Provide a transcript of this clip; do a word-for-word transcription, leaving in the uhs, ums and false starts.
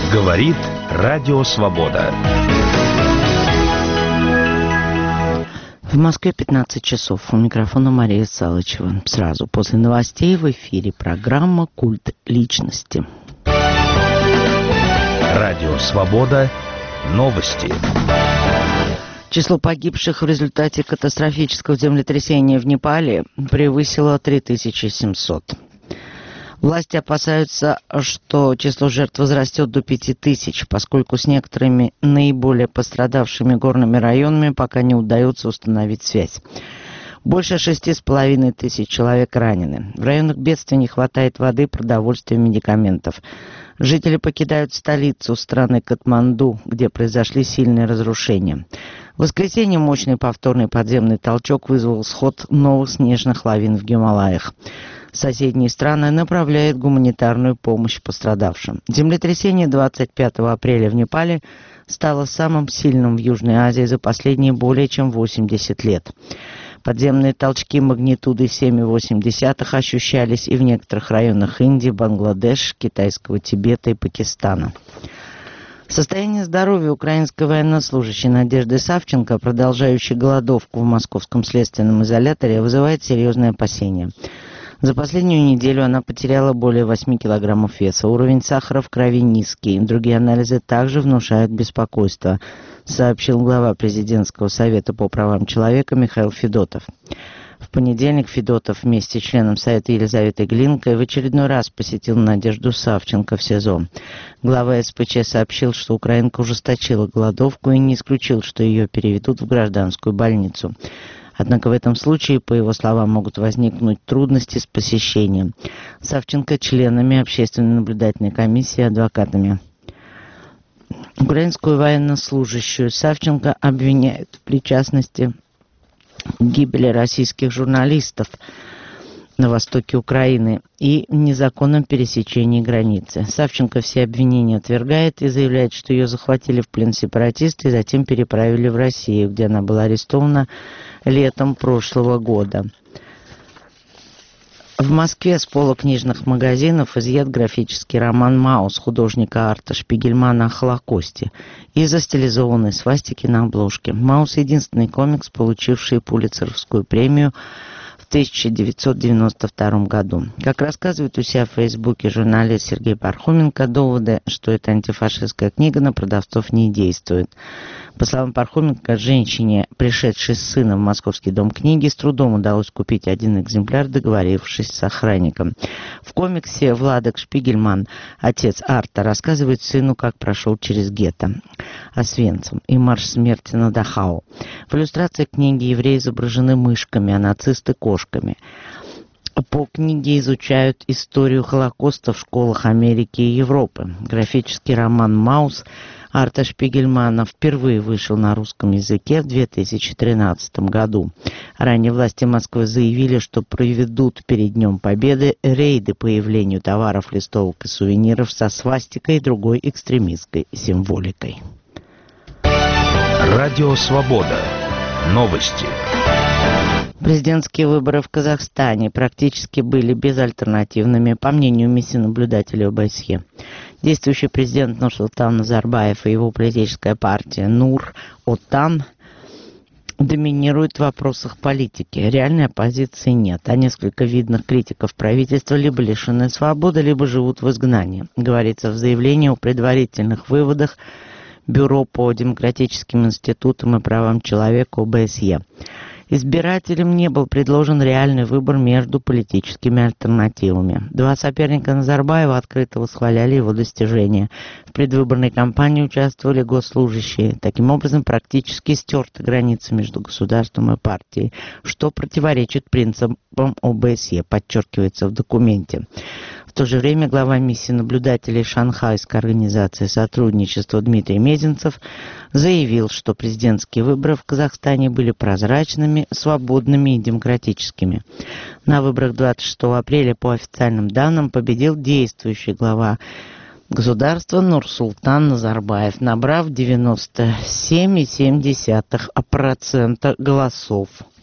Говорит Радио Свобода. В Москве пятнадцать часов. У микрофона Мария Салычева. Сразу после новостей в эфире программа «Культ личности». Радио Свобода. Новости. Число погибших в результате катастрофического землетрясения в Непале превысило три тысячи семьсот. Власти опасаются, что число жертв возрастет до пяти тысяч, поскольку с некоторыми наиболее пострадавшими горными районами пока не удается установить связь. Больше шести с половиной тысяч человек ранены. В районах бедствия не хватает воды, продовольствия и медикаментов. Жители покидают столицу страны Катманду, где произошли сильные разрушения. В воскресенье мощный повторный подземный толчок вызвал сход новых снежных лавин в Гималаях. Соседние страны направляют гуманитарную помощь пострадавшим. Землетрясение двадцать пятого апреля в Непале стало самым сильным в Южной Азии за последние более чем восемьдесят лет. Подземные толчки магнитудой семь целых восемь десятых ощущались и в некоторых районах Индии, Бангладеш, Китайского Тибета и Пакистана. Состояние здоровья украинской военнослужащей Надежды Савченко, продолжающей голодовку в московском следственном изоляторе, вызывает серьезные опасения. За последнюю неделю она потеряла более восьми килограммов веса. Уровень сахара в крови низкий. Другие анализы также внушают беспокойство, сообщил глава президентского совета по правам человека Михаил Федотов. В понедельник Федотов вместе с членом Совета Елизаветой Глинкой в очередной раз посетил Надежду Савченко в СИЗО. Глава СПЧ сообщил, что украинка ужесточила голодовку и не исключил, что ее переведут в гражданскую больницу. Однако в этом случае, по его словам, могут возникнуть трудности с посещением. Савченко членами общественной наблюдательной комиссии и адвокатами. Украинскую военнослужащую Савченко обвиняют в причастности к гибели российских журналистов на востоке Украины и в незаконном пересечении границы. Савченко все обвинения отвергает и заявляет, что ее захватили в плен сепаратисты и затем переправили в Россию, где она была арестована летом прошлого года. В Москве с пола книжных магазинов изъят графический роман «Маус» художника Арта Шпигельмана о Холокосте из-за стилизованной свастики на обложке. «Маус» — единственный комикс, получивший Пулитцеровскую премию в тысяча девятьсот девяносто втором году. Как рассказывает у себя в Фейсбуке журналист Сергей Пархоменко, доводы, что это антифашистская книга, на продавцов не действуют. По словам Пархоменко, женщине, пришедшей с сыном в Московский дом книги, с трудом удалось купить один экземпляр, договорившись с охранником. В комиксе Владек Шпигельман, отец Арта, рассказывает сыну, как прошел через гетто Освенцим и марш смерти на Дахау. В иллюстрации книги евреи изображены мышками, а нацисты — кошками. По книге изучают историю Холокоста в школах Америки и Европы. Графический роман «Маус» Арта Шпигельмана впервые вышел на русском языке в две тысячи тринадцатом году. Ранее власти Москвы заявили, что проведут перед Днем Победы рейды по явлению товаров, листовок и сувениров со свастикой и другой экстремистской символикой. Радио Свобода. Новости. Президентские выборы в Казахстане практически были безальтернативными, по мнению миссии наблюдателей ОБСЕ. Действующий президент Нурсултан Назарбаев и его политическая партия Нур-Отан доминируют в вопросах политики. Реальной оппозиции нет, а несколько видных критиков правительства либо лишены свободы, либо живут в изгнании, говорится в заявлении о предварительных выводах Бюро по демократическим институтам и правам человека ОБСЕ. Избирателям не был предложен реальный выбор между политическими альтернативами. Два соперника Назарбаева открыто восхваляли его достижения. В предвыборной кампании участвовали госслужащие. Таким образом, практически стерты границы между государством и партией, что противоречит принципам ОБСЕ, подчеркивается в документе. В то же время глава миссии наблюдателей Шанхайской организации сотрудничества Дмитрий Мезенцев заявил, что президентские выборы в Казахстане были прозрачными, свободными и демократическими. На выборах двадцать шестого апреля, по официальным данным, победил действующий глава государства Нурсултан Назарбаев, набрав девяносто семь целых семь десятых процента голосов.